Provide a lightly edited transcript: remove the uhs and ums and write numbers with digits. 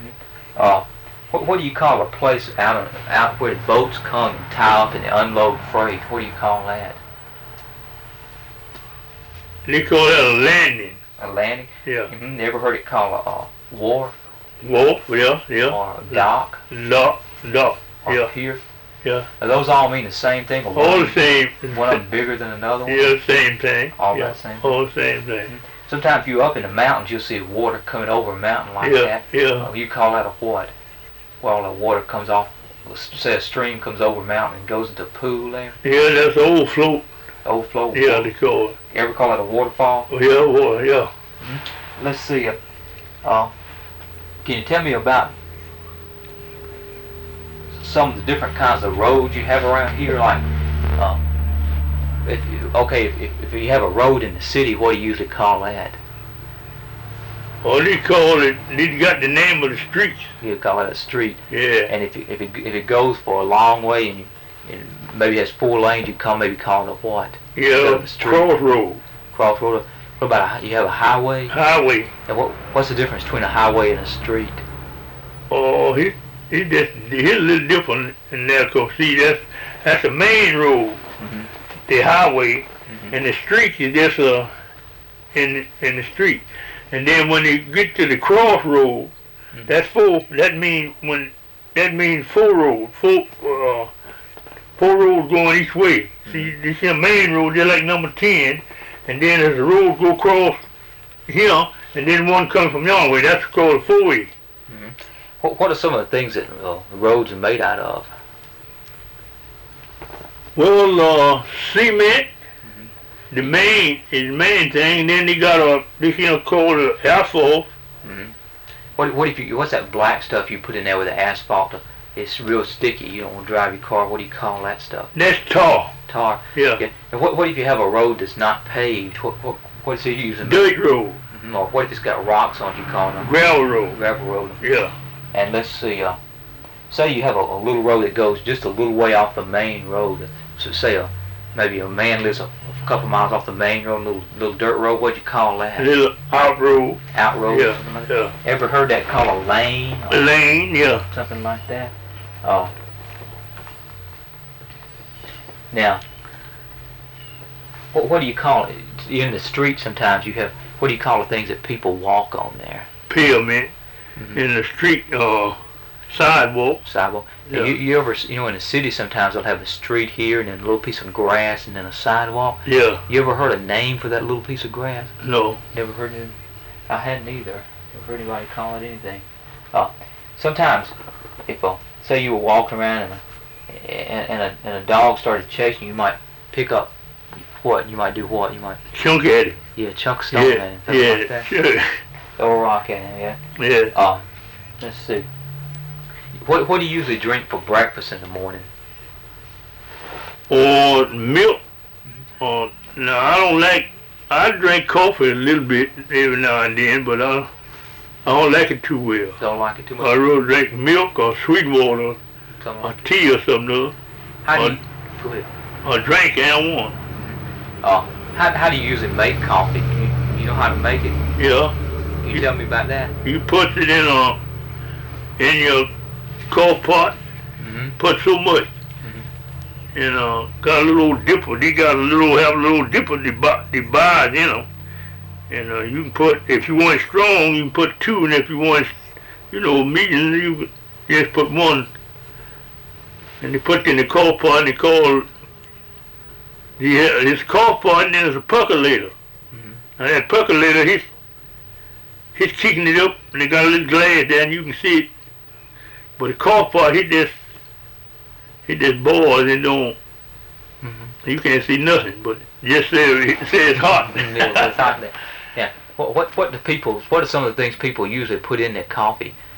What do you call a place out where the boats come and tie up and they unload freight? What do you call that? They call that a landing. A landing? Yeah. Mm-hmm. Ever heard it called a wharf? Wharf, yeah. Or a dock? Dock, Or yeah. a pier? Yeah. Do those all mean the same thing? Or all the same. One of them bigger than another one? Yeah, same thing. All that same thing? All the same thing. Mm-hmm. Sometimes if you're up in the mountains, you'll see water coming over a mountain like that. Yeah. You call that a what? Well, the water comes off, say a stream comes over a mountain and goes into a pool there. Yeah, that's overflow. Overflow? Yeah, they call it. You ever call it a waterfall? Oh, yeah, water, yeah. Mm-hmm. Let's see. Can you tell me about some of the different kinds of roads you have around here? Like, if you have a road in the city, what do you usually call that? Oh, they call it, they got the name of the streets. You call it a street. Yeah. And if it goes for a long way and maybe has 4 lanes, you maybe call it a what? Yeah, crossroad. Crossroad. What about you have a highway? Highway. And what's the difference between a highway and a street? Oh, he's a little different in there, cause see, that's a main road, the highway, and the street is just in the street. And then when you get to the crossroad, that's four. That means 4 roads, four roads going each way. See, this here main road, they're like number 10, and then as the road go across here, and then one comes from your way. That's called a 4-way. What are some of the things that the roads are made out of? Well, cement. The main thing. Then they got this called asphalt. What's that black stuff you put in there with the asphalt? It's real sticky. You don't want to drive your car. What do you call that stuff? That's tar. Tar. Yeah. And what if you have a road that's not paved? What is it using? Dirt road. Or what if it's got rocks on it? You call them gravel road. Gravel road. Yeah. And let's see. Say you have a little road that goes just a little way off the main road. So say maybe a man lives a couple miles off the main road, little dirt road. What'd you call that? A little out road. Out road. Yeah. Yeah. Ever heard that called a lane? A lane, yeah. Something like that. Oh. Now, what do you call it? In the street sometimes you have, what do you call the things that people walk on there? Pavement. In the street, sidewalk. Sidewalk. Yeah. You ever, in the city sometimes they'll have a street here and then a little piece of grass and then a sidewalk. Yeah. You ever heard a name for that little piece of grass? No. Never heard it? I hadn't either. Never heard anybody call it anything. Sometimes, if say you were walking around and a dog started chasing you, might pick up what? You might do what? You might chunk at it. Yeah, chunk stone at him. Something like that. Sure. Throw a rock at him, yeah? Yeah. Let's see. What do you usually drink for breakfast in the morning? Or milk. No, I drink coffee a little bit every now and then, but I don't like it too well. Don't like it too much? I rather drink milk or sweet water or tea or something. How do you, go ahead. Or drink anyone. How do you usually make coffee? You know how to make it? Yeah. Can you tell me about that? You put it in your coffee pot. Put so much. And got a little dipper. They have a little dipper they buy, And you can put, if you want it strong, you can put 2, and if you want it, medium, you just put 1. And they put it in the coffee pot, and they call this coffee pot, and then there's a percolator. Now that percolator, he's kicking it up, and they got a little glass there, and you can see it. But the coffee pot, he just boils and don't. You can't see nothing, but just it says it's hot. Yeah, it's hot there. Yeah. What are some of the things people usually put in their coffee?